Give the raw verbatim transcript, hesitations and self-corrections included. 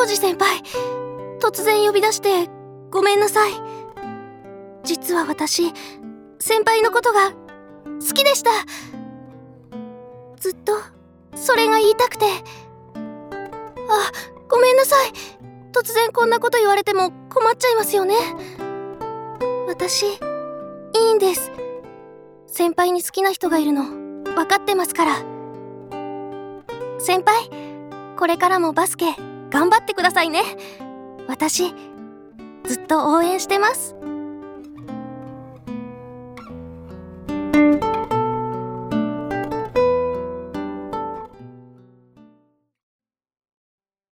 庄司先輩、突然呼び出してごめんなさい。実は私、先輩のことが好きでした。ずっとそれが言いたくて。あ、ごめんなさい。突然こんなこと言われても困っちゃいますよね。私、いいんです。先輩に好きな人がいるの分かってますから。先輩、これからもバスケ頑張ってくださいね。私、ずっと応援してます。